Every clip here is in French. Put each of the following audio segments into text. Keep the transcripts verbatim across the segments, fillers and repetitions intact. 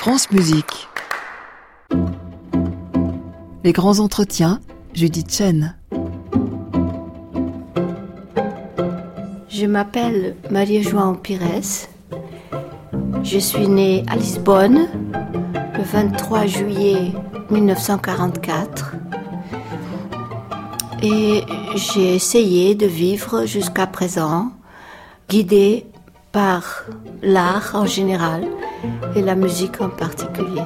France Musique. Les grands entretiens, Judith Chen. Je m'appelle Maria João Pires. Je suis née à Lisbonne le vingt-trois juillet mille neuf cent quarante-quatre. Et j'ai essayé de vivre jusqu'à présent, guidée par l'art en général et la musique en particulier.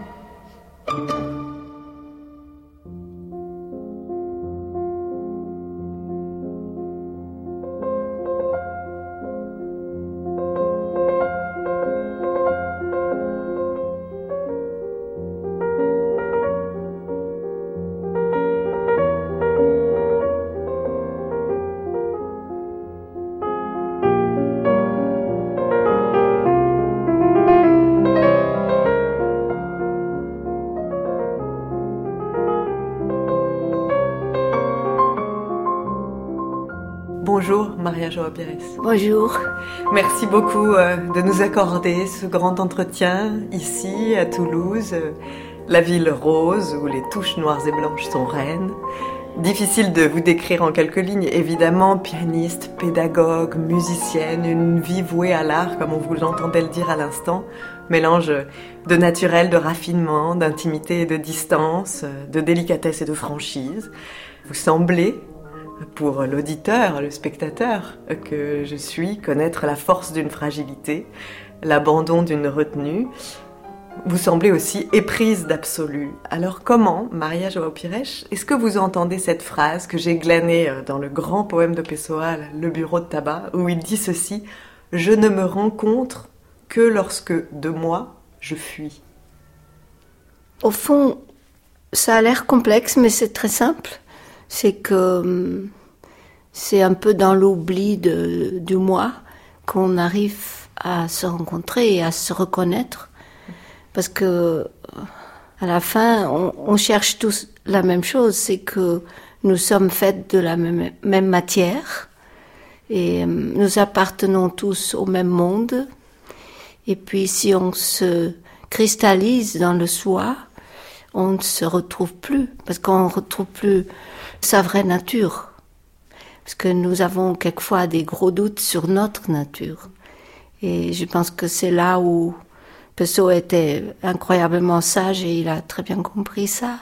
Bonjour Maria João Pires. Bonjour. Merci beaucoup euh, de nous accorder ce grand entretien ici à Toulouse, euh, la ville rose où les touches noires et blanches sont reines. Difficile de vous décrire en quelques lignes, évidemment, pianiste, pédagogue, musicienne, une vie vouée à l'art comme on vous l'entendait le dire à l'instant, mélange de naturel, de raffinement, d'intimité et de distance, de délicatesse et de franchise. Vous semblez, pour l'auditeur, le spectateur que je suis, connaître la force d'une fragilité, l'abandon d'une retenue. Vous semblez aussi éprise d'absolu. Alors comment, Maria João Pires, est-ce que vous entendez cette phrase que j'ai glanée dans le grand poème de Pessoa, Le bureau de tabac, où il dit ceci: « Je ne me rencontre que lorsque de moi je fuis ». Au fond, ça a l'air complexe, mais c'est très simple. C'est que c'est un peu dans l'oubli de, du moi qu'on arrive à se rencontrer et à se reconnaître. Parce que, à la fin, on, on cherche tous la même chose, c'est que nous sommes faits de la même, même matière et nous appartenons tous au même monde. Et puis, si on se cristallise dans le soi, on ne se retrouve plus, parce qu'on ne retrouve plus sa vraie nature. Parce que nous avons quelquefois des gros doutes sur notre nature. Et je pense que c'est là où Pessoa était incroyablement sage et il a très bien compris ça.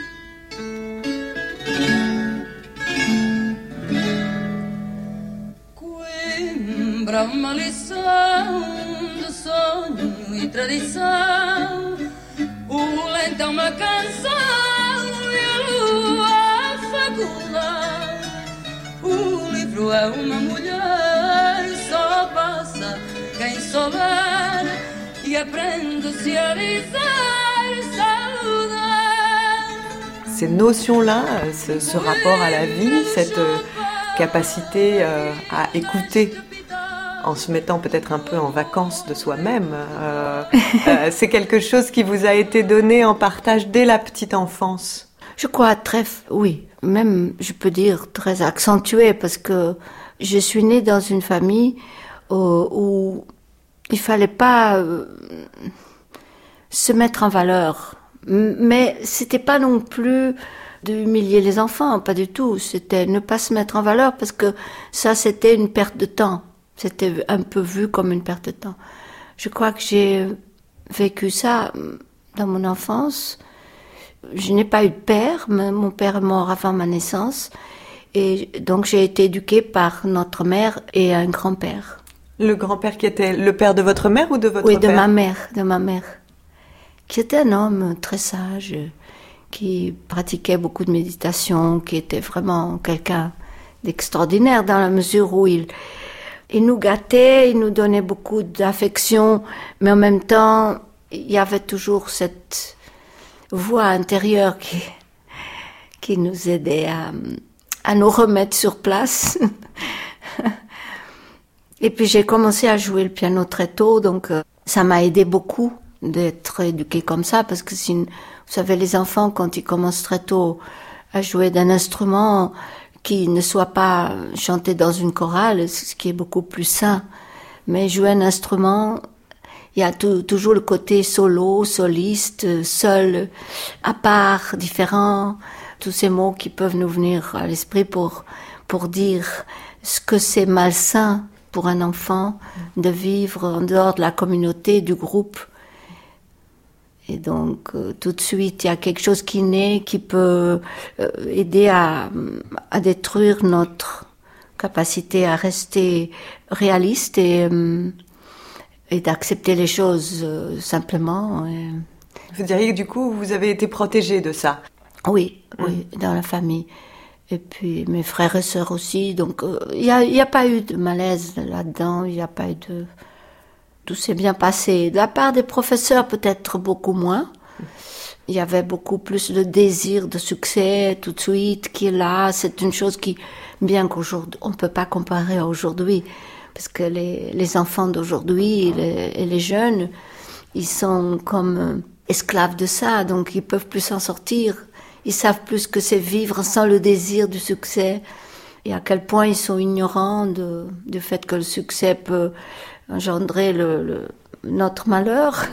Coimbra, uma lição de sonho e tradição. O lento é uma canção e a lua a faculdade. O livro é uma mulher, só passa quem souber e aprende-se a dizer saudade. Ces notions-là, ce, ce rapport à la vie, cette euh, capacité euh, à écouter en se mettant peut-être un peu en vacances de soi-même, euh, euh, c'est quelque chose qui vous a été donné en partage dès la petite enfance. Je crois très, oui, même je peux dire très accentué, parce que je suis née dans une famille euh, où il fallait pas euh, se mettre en valeur, mais c'était pas non plus d'humilier les enfants, pas du tout. C'était ne pas se mettre en valeur, parce que ça c'était une perte de temps. C'était un peu vu comme une perte de temps. Je crois que j'ai vécu ça dans mon enfance. Je n'ai pas eu de père, mais mon père est mort avant ma naissance. Et donc j'ai été éduquée par notre mère et un grand-père. Le grand-père qui était le père de votre mère ou de votre oui, père? Oui, de ma mère, de ma mère. Qui était un homme très sage, qui pratiquait beaucoup de méditation, qui était vraiment quelqu'un d'extraordinaire dans la mesure où il... Il nous gâtait, il nous donnait beaucoup d'affection, mais en même temps, il y avait toujours cette voix intérieure qui, qui nous aidait à, à nous remettre sur place. Et puis j'ai commencé à jouer le piano très tôt, donc ça m'a aidé beaucoup d'être éduquée comme ça, parce que si, vous savez, les enfants, quand ils commencent très tôt à jouer d'un instrument qui ne soit pas chanté dans une chorale, ce qui est beaucoup plus sain, mais jouer un instrument, Il y a tout, toujours le côté solo, soliste, seul, à part, différent, tous ces mots qui peuvent nous venir à l'esprit pour, pour dire ce que c'est malsain pour un enfant de vivre en dehors de la communauté, du groupe. Et donc, euh, tout de suite, il y a quelque chose qui naît, qui peut euh, aider à, à détruire notre capacité à rester réaliste et... Euh, et d'accepter les choses euh, simplement. Et... Vous diriez que du coup, vous avez été protégée de ça? Oui, mmh. oui, dans la famille. Et puis mes frères et sœurs aussi. Donc il euh, n'y a, y a pas eu de malaise là-dedans, il n'y a pas eu de... Tout s'est bien passé. De la part des professeurs, peut-être beaucoup moins. Il y avait beaucoup plus de désir de succès tout de suite qui est là. C'est une chose qui, bien qu'aujourd'hui, on ne peut pas comparer à aujourd'hui. Parce que les, les enfants d'aujourd'hui et les, et les jeunes, ils sont comme esclaves de ça, donc ils peuvent plus s'en sortir. Ils savent plus ce que c'est vivre sans le désir du succès. Et à quel point ils sont ignorants de, du fait que le succès peut engendrer le, le, notre malheur.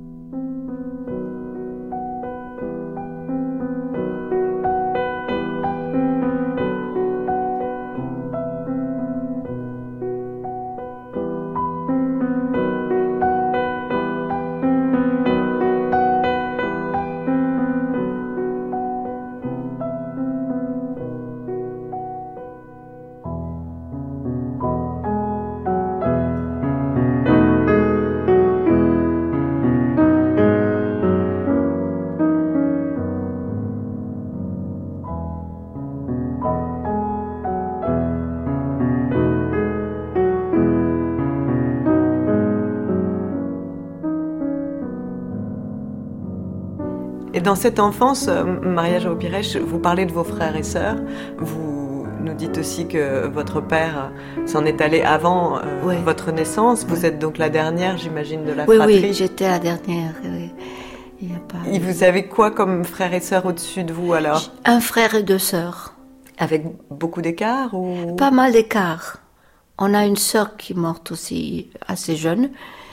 Et dans cette enfance, Maria João Pires, vous parlez de vos frères et sœurs. Vous nous dites aussi que votre père s'en est allé avant euh, oui. votre naissance. Vous oui. êtes donc la dernière, j'imagine, de la oui, fratrie. Oui, j'étais la dernière. Oui. Il y a pas... Et vous avez quoi comme frères et sœurs au-dessus de vous alors? Un frère et deux sœurs. Avec beaucoup d'écart ou... Pas mal d'écart. On a une sœur qui est morte aussi assez jeune.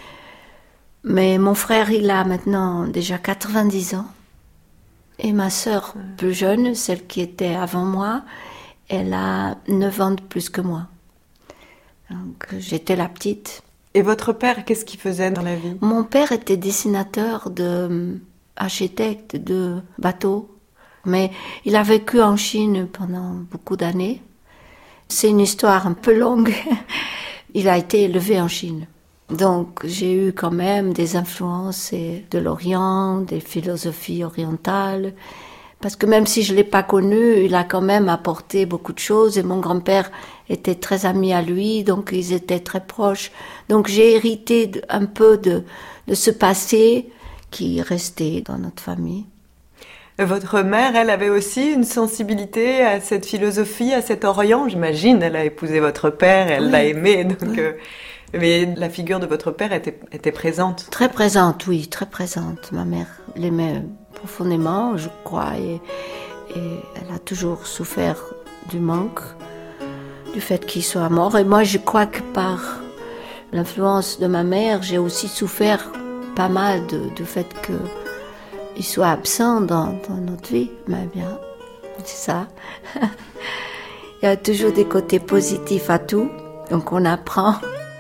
Mais mon frère, il a maintenant déjà quatre-vingt-dix ans. Et ma sœur plus jeune, celle qui était avant moi, elle a neuf ans de plus que moi. Donc j'étais la petite. Et votre père, qu'est-ce qu'il faisait dans la vie? Mon père était dessinateur, de, architecte de bateaux. Mais il a vécu en Chine pendant beaucoup d'années. C'est une histoire un peu longue. Il a été élevé en Chine. Donc j'ai eu quand même des influences de l'Orient, des philosophies orientales, parce que même si je ne l'ai pas connu, il a quand même apporté beaucoup de choses, et mon grand-père était très ami à lui, donc ils étaient très proches. Donc j'ai hérité un peu de, de ce passé qui restait dans notre famille. Votre mère, elle avait aussi une sensibilité à cette philosophie, à cet Orient, j'imagine. Elle a épousé votre père, elle oui. l'a aimé, donc... Oui. Euh... Mais la figure de votre père était, était présente. Très présente, oui, très présente. Ma mère l'aimait profondément, je crois, et, et elle a toujours souffert du manque, du fait qu'il soit mort. Et moi, je crois que par l'influence de ma mère, j'ai aussi souffert pas mal de, du fait qu'il soit absent dans, dans notre vie. Mais bien, c'est ça. Il y a toujours des côtés positifs à tout, donc on apprend.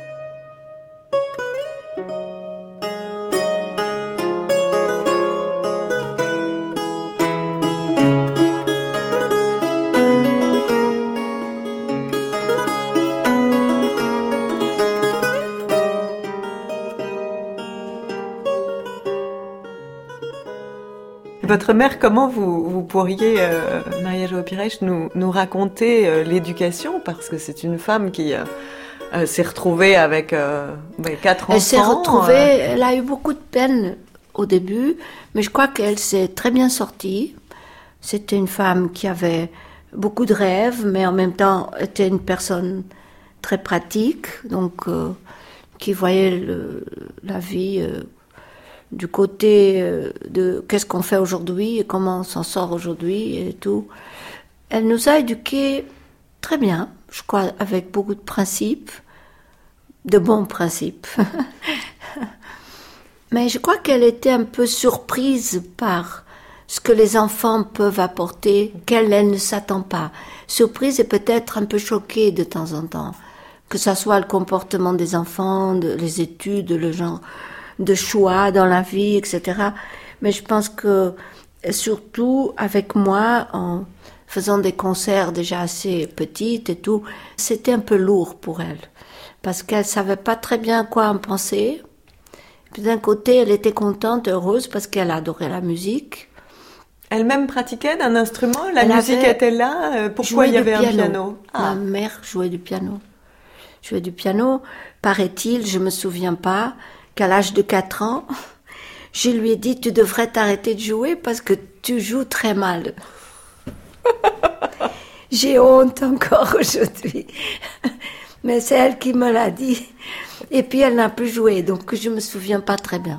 Votre mère, comment vous, vous pourriez, euh, Maria João Pires, nous, nous raconter euh, l'éducation? Parce que c'est une femme qui euh, euh, s'est retrouvée avec euh, quatre enfants. Elle s'est retrouvée, euh... elle a eu beaucoup de peine au début, mais je crois qu'elle s'est très bien sortie. C'était une femme qui avait beaucoup de rêves, mais en même temps était une personne très pratique, donc euh, qui voyait le, la vie... Euh, du côté de qu'est-ce qu'on fait aujourd'hui et comment on s'en sort aujourd'hui et tout. Elle nous a éduqués très bien, je crois, avec beaucoup de principes, de bons principes. Mais je crois qu'elle était un peu surprise par ce que les enfants peuvent apporter, qu'elle elle ne s'attend pas. Surprise et peut-être un peu choquée de temps en temps. Que ça soit le comportement des enfants, de, les études, le genre de choix dans la vie, et cetera. Mais je pense que, surtout avec moi, en faisant des concerts déjà assez petites et tout, c'était un peu lourd pour elle. Parce qu'elle savait pas très bien quoi en penser. Puis d'un côté, elle était contente, heureuse, parce qu'elle adorait la musique. Elle-même pratiquait d'un instrument? La Elle musique était là? Pourquoi il y avait piano. un piano? Ah. Ma mère jouait du piano. Jouait du piano. Paraît-il, je me souviens pas, qu'à l'âge de quatre ans, je lui ai dit, tu devrais t'arrêter de jouer parce que tu joues très mal. J'ai honte encore aujourd'hui. Mais c'est elle qui me l'a dit. Et puis elle n'a plus joué, donc je me souviens pas très bien.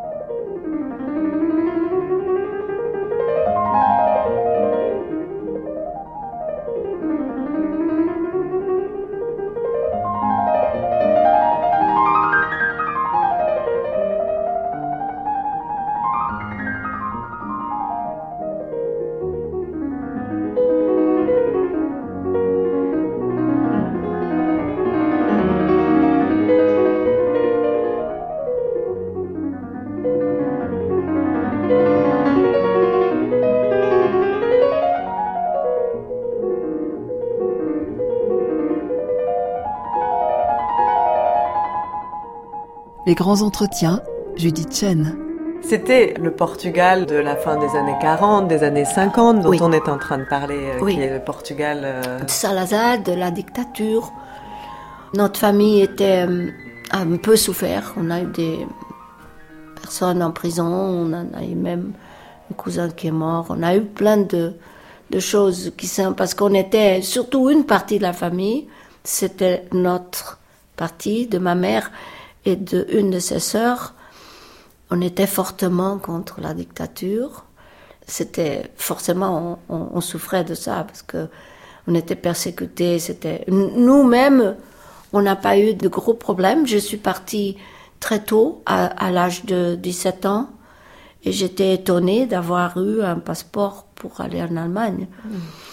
Les grands entretiens, Judith Chen. C'était le Portugal de la fin des années quarante, des années cinquante, dont oui. on est en train de parler, euh, oui. qui est le Portugal... Euh... De Salazar, de la dictature. Notre famille était euh, un peu souffert. On a eu des personnes en prison, on en a eu même un cousin qui est mort. On a eu plein de, de choses qui sont... Parce qu'on était surtout une partie de la famille, c'était notre partie, de ma mère et de une de ses sœurs. On était fortement contre la dictature. C'était forcément, on, on, on souffrait de ça parce que on était persécutés. C'était nous-mêmes, on n'a pas eu de gros problèmes. Je suis partie très tôt, à, à l'âge de dix-sept ans, et j'étais étonnée d'avoir eu un passeport pour aller en Allemagne. Mmh.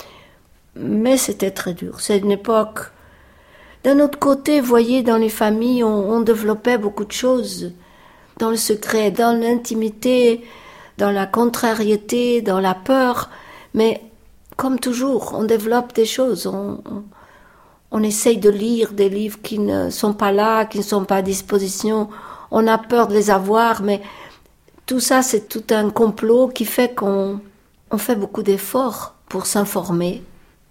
Mais c'était très dur. C'est une époque. D'un autre côté, vous voyez, dans les familles, on, on développait beaucoup de choses. Dans le secret, dans l'intimité, dans la contrariété, dans la peur. Mais comme toujours, on développe des choses. On, on, on essaye de lire des livres qui ne sont pas là, qui ne sont pas à disposition. On a peur de les avoir, mais tout ça, c'est tout un complot qui fait qu'on on fait beaucoup d'efforts pour s'informer.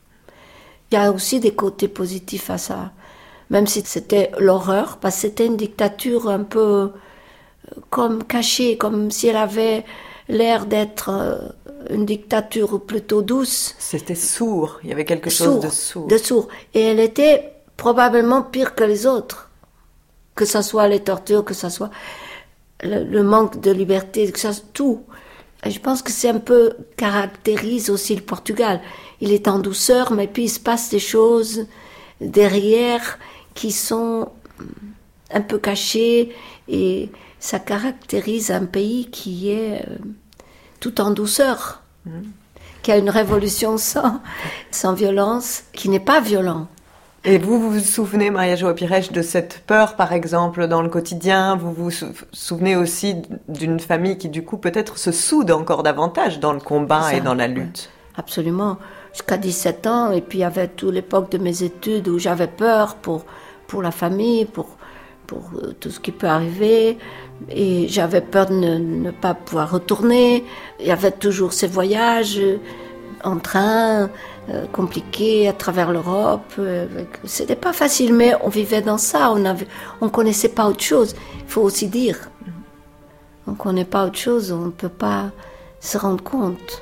Il y a aussi des côtés positifs à ça. Même si c'était l'horreur, parce que c'était une dictature un peu comme cachée, comme si elle avait l'air d'être une dictature plutôt douce. C'était sourd, il y avait quelque sourd, chose de sourd. De sourd. Et elle était probablement pire que les autres. Que ce soit les tortures, que ce soit le, le manque de liberté, que ça soit tout. Et je pense que c'est un peu caractérise aussi le Portugal. Il est en douceur, mais puis il se passe des choses derrière qui sont un peu cachées, et ça caractérise un pays qui est euh, tout en douceur, mmh. qui a une révolution sans, sans violence, qui n'est pas violent. Et vous, vous vous souvenez, Maria João Pires, de cette peur, par exemple, dans le quotidien? Vous vous sou- souvenez aussi d'une famille qui, du coup, peut-être se soude encore davantage dans le combat ça, et dans la lutte? Ouais, absolument. Jusqu'à dix-sept ans, et puis il y avait toute l'époque de mes études où j'avais peur pour, pour la famille, pour, pour tout ce qui peut arriver, et j'avais peur de ne, ne pas pouvoir retourner. Il y avait toujours ces voyages en train, euh, compliqués à travers l'Europe. Euh, c'était pas facile, mais on vivait dans ça, on avait, on connaissait pas autre chose, il faut aussi dire. On connaît pas autre chose, on ne peut pas se rendre compte.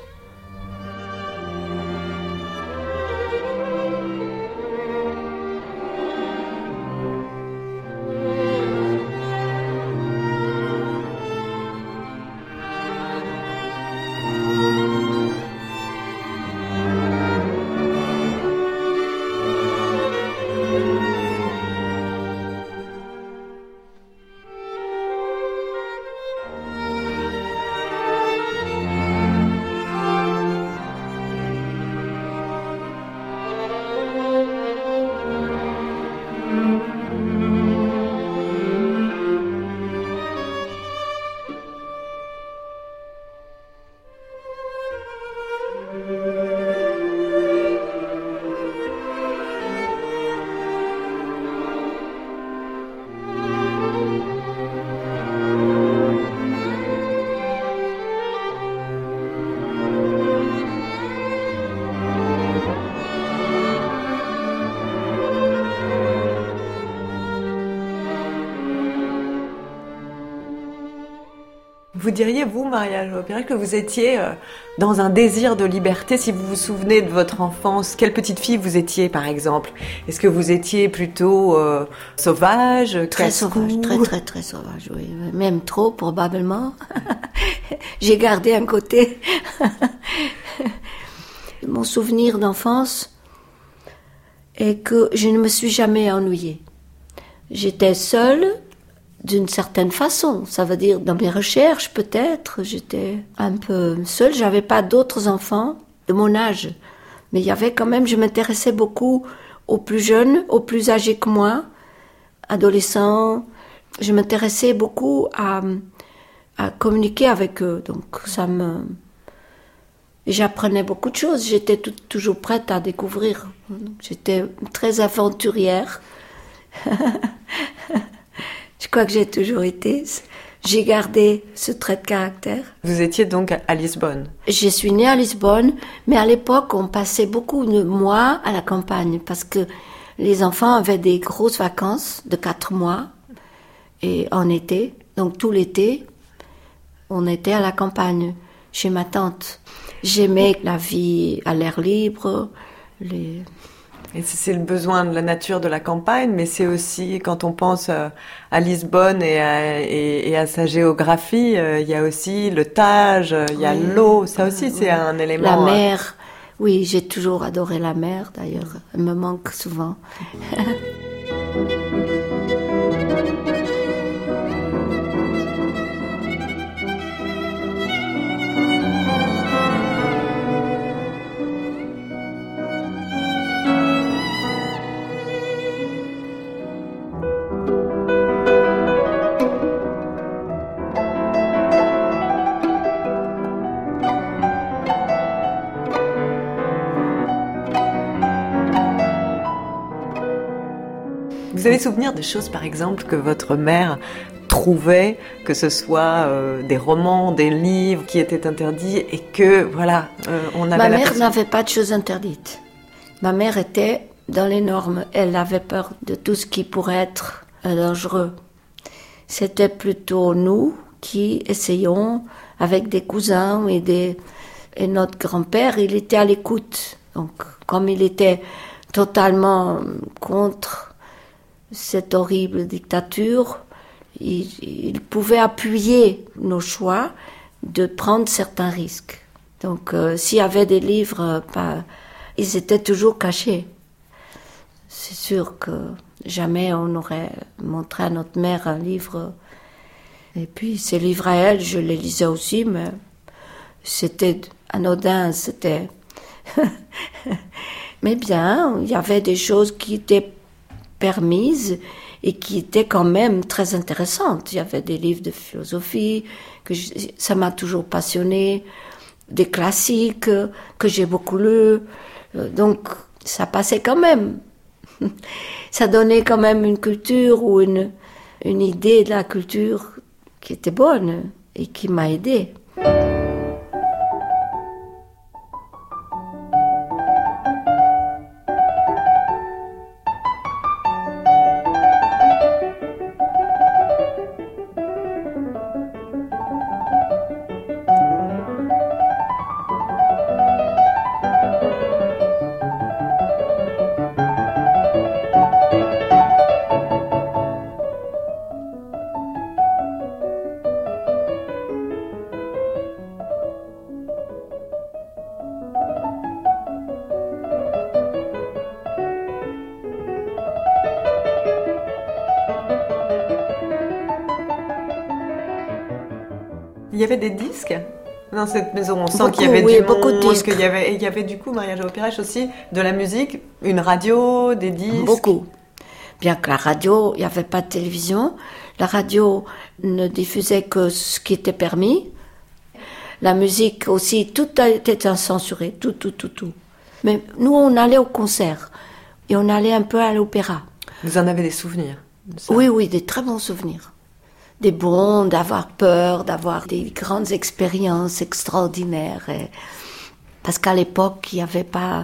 Vous diriez, vous, Maria Jo Perech, que vous étiez euh, dans un désir de liberté, si vous vous souvenez de votre enfance, quelle petite fille vous étiez, par exemple? Est-ce que vous étiez plutôt euh, sauvage, Très sauvage, très très très sauvage, oui. Même trop, probablement. J'ai gardé un côté. Mon souvenir d'enfance est que je ne me suis jamais ennuyée. J'étais seule, d'une certaine façon. Ça veut dire, dans mes recherches, peut-être, j'étais un peu seule. J'avais pas d'autres enfants de mon âge. Mais il y avait quand même, je m'intéressais beaucoup aux plus jeunes, aux plus âgés que moi, adolescents. Je m'intéressais beaucoup à, à communiquer avec eux. Donc, ça me... J'apprenais beaucoup de choses. J'étais tout, toujours prête à découvrir. J'étais très aventurière. Je crois que j'ai toujours été. J'ai gardé ce trait de caractère. Vous étiez donc à Lisbonne? Je suis née à Lisbonne, mais à l'époque, on passait beaucoup de mois à la campagne parce que les enfants avaient des grosses vacances de quatre mois et en été. Donc tout l'été, on était à la campagne chez ma tante. J'aimais la vie à l'air libre, les... Et c'est le besoin de la nature de la campagne, mais c'est aussi, quand on pense à Lisbonne et à, et, et à sa géographie, il y a aussi le Tage, il y a oui, l'eau, ça aussi oui. C'est un élément... La mer, oui, j'ai toujours adoré la mer d'ailleurs, elle me manque souvent. Vous avez souvenir de choses, par exemple, que votre mère trouvait, que ce soit euh, des romans, des livres qui étaient interdits et que, voilà, euh, on avait... Ma mère n'avait pas de choses interdites. Ma mère était dans les normes. Elle avait peur de tout ce qui pourrait être dangereux. C'était plutôt nous qui essayions, avec des cousins et, des... et notre grand-père, il était à l'écoute. Donc, comme il était totalement contre cette horrible dictature, il, il pouvait appuyer nos choix de prendre certains risques. Donc, euh, s'il y avait des livres, euh, pas, ils étaient toujours cachés. C'est sûr que jamais on aurait montré à notre mère un livre. Et puis, ces livres à elle, je les lisais aussi, mais c'était anodin, c'était... mais bien, il y avait des choses qui étaient permises et qui étaient quand même très intéressantes. Il y avait des livres de philosophie, que je, ça m'a toujours passionnée, des classiques que j'ai beaucoup lus. Donc, ça passait quand même. Ça donnait quand même une culture ou une, une idée de la culture qui était bonne et qui m'a aidée. Il y avait des disques dans cette maison. On sent beaucoup, qu'il y avait oui, du beaucoup monde, de disques. qu'il y avait, il y avait du coup, Maria Jo Perech aussi, de la musique, une radio, des disques. Beaucoup. Bien que la radio, il n'y avait pas de télévision. La radio ne diffusait que ce qui était permis. La musique aussi, tout était censuré, tout, tout, tout, tout. Mais nous, on allait au concert et on allait un peu à l'opéra. Vous en avez des souvenirs? Oui, oui, des très bons souvenirs. Des bons, d'avoir peur, d'avoir des grandes expériences extraordinaires. Et... Parce qu'à l'époque, il n'y avait pas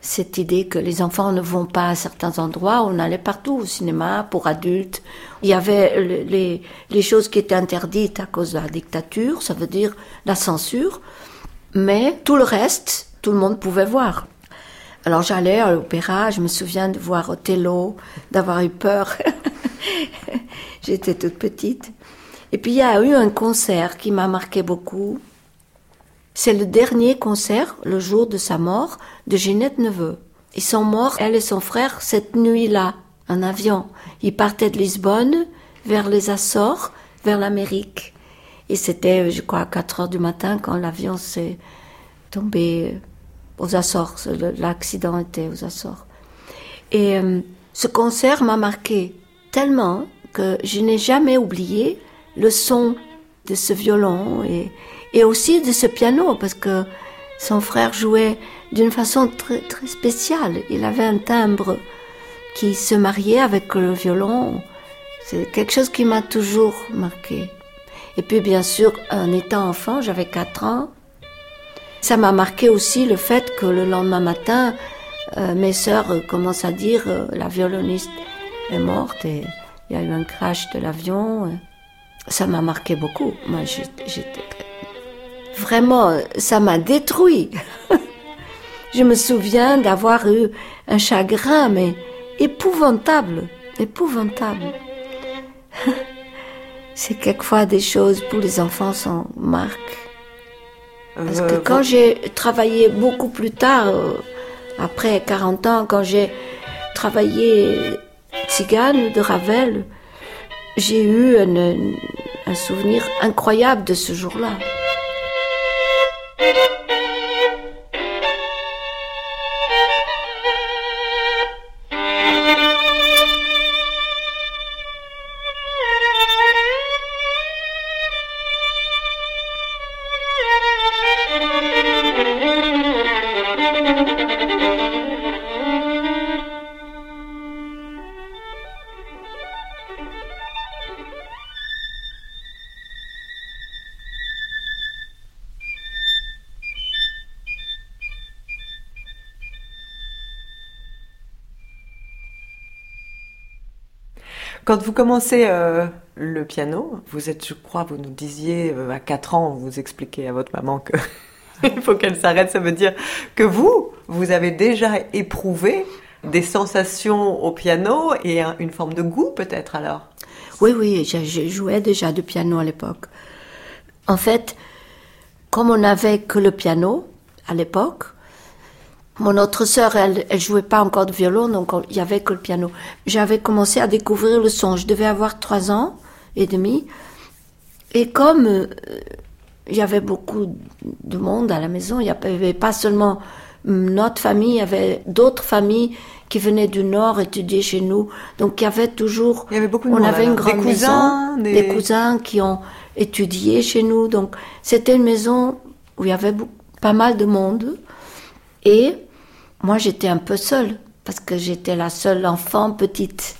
cette idée que les enfants ne vont pas à certains endroits. On allait partout, au cinéma, pour adultes. Il y avait les, les choses qui étaient interdites à cause de la dictature, ça veut dire la censure. Mais tout le reste, tout le monde pouvait voir. Alors j'allais à l'opéra, je me souviens de voir Othello, d'avoir eu peur. J'étais toute petite. Et puis il y a eu un concert qui m'a marqué beaucoup. C'est le dernier concert, le jour de sa mort, de Ginette Neveu. Ils sont morts, elle et son frère, cette nuit-là, en avion. Ils partaient de Lisbonne vers les Açores, vers l'Amérique. Et c'était, je crois, à quatre heures du matin quand l'avion s'est tombé aux Açores. L'accident était aux Açores. Et euh, ce concert m'a marqué tellement que je n'ai jamais oublié le son de ce violon et, et aussi de ce piano, parce que son frère jouait d'une façon très, très spéciale. Il avait un timbre qui se mariait avec le violon. C'est quelque chose qui m'a toujours marqué. Et puis bien sûr, en étant enfant, j'avais quatre ans, ça m'a marqué aussi le fait que le lendemain matin, euh, mes sœurs euh, commencent à dire euh, la violoniste est morte et il y a eu un crash de l'avion. Et ça m'a marqué beaucoup. Moi, j'étais, j'étais vraiment, ça m'a détruit. Je me souviens d'avoir eu un chagrin, mais épouvantable, épouvantable. C'est quelquefois des choses pour les enfants s'en marquent. Parce que quand j'ai travaillé beaucoup plus tard, euh, après quarante ans, quand j'ai travaillé Tzigane de Ravel, j'ai eu un, un souvenir incroyable de ce jour-là. Quand vous commencez euh, le piano, vous êtes, je crois, vous nous disiez euh, à quatre ans, vous expliquez à votre maman que il faut qu'elle s'arrête. Ça veut dire que vous, vous avez déjà éprouvé des sensations au piano et un, une forme de goût peut-être alors. Oui, oui, je, je jouais déjà du piano à l'époque. En fait, comme on n'avait que le piano à l'époque, mon autre sœur, elle, elle jouait pas encore de violon, donc il y avait que le piano. J'avais commencé à découvrir le son. Je devais avoir trois ans et demi. Et comme euh, il y avait beaucoup de monde à la maison, il n'y avait pas seulement notre famille, il y avait d'autres familles qui venaient du Nord étudier chez nous. Donc il y avait toujours... Il y avait beaucoup de on monde. avait une grande des cousins, maison, des... des cousins qui ont étudié chez nous. Donc c'était une maison où il y avait beaucoup, pas mal de monde. Et moi, j'étais un peu seule, parce que j'étais la seule enfant petite.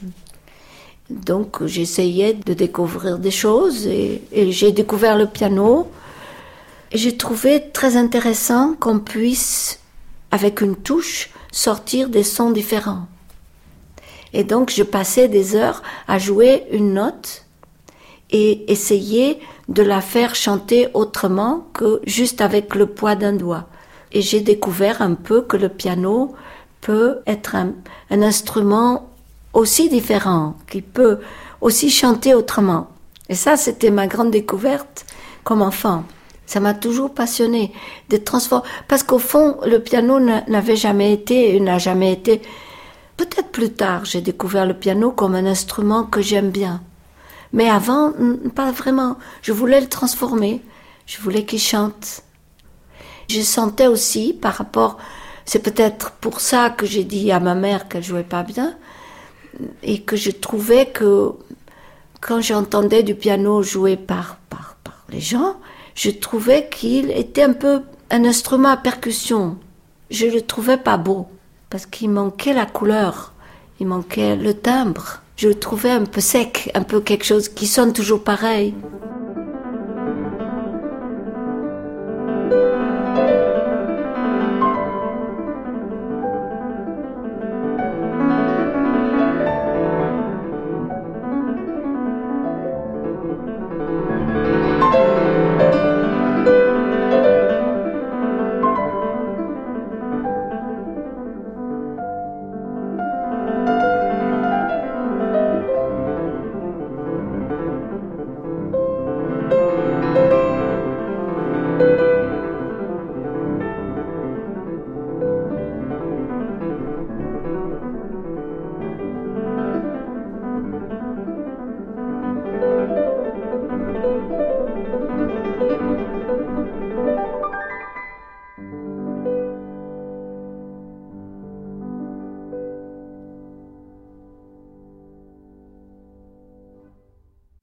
Donc, j'essayais de découvrir des choses, et, et j'ai découvert le piano. Et j'ai trouvé très intéressant qu'on puisse, avec une touche, sortir des sons différents. Et donc, je passais des heures à jouer une note et essayer de la faire chanter autrement que juste avec le poids d'un doigt. Et j'ai découvert un peu que le piano peut être un, un instrument aussi différent, qui peut aussi chanter autrement. Et ça, c'était ma grande découverte comme enfant. Ça m'a toujours passionnée de transformer. Parce qu'au fond, le piano n'avait jamais été, n'a jamais été. Peut-être plus tard, j'ai découvert le piano comme un instrument que j'aime bien. Mais avant, pas vraiment. Je voulais le transformer. Je voulais qu'il chante. Je sentais aussi par rapport, c'est peut-être pour ça que j'ai dit à ma mère qu'elle jouait pas bien, et que je trouvais que quand j'entendais du piano joué par, par, par les gens, je trouvais qu'il était un peu un instrument à percussion. Je le trouvais pas beau, parce qu'il manquait la couleur, il manquait le timbre. Je le trouvais un peu sec, un peu quelque chose qui sonne toujours pareil.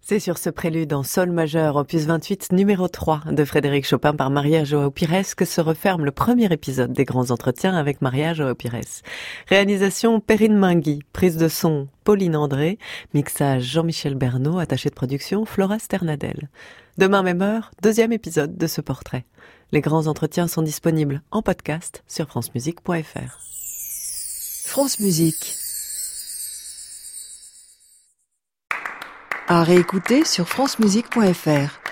C'est sur ce prélude en sol majeur, opus vingt-huit, numéro trois de Frédéric Chopin par Maria Joao Pires que se referme le premier épisode des Grands Entretiens avec Maria Joao Pires. Réalisation Perrine Mingui, prise de son Pauline André, mixage Jean-Michel Bernot, attaché de production Flora Sternadel. Demain même heure, deuxième épisode de ce portrait. Les Grands Entretiens sont disponibles en podcast sur francemusique point f r. France Musique. À réécouter sur francemusique point f r.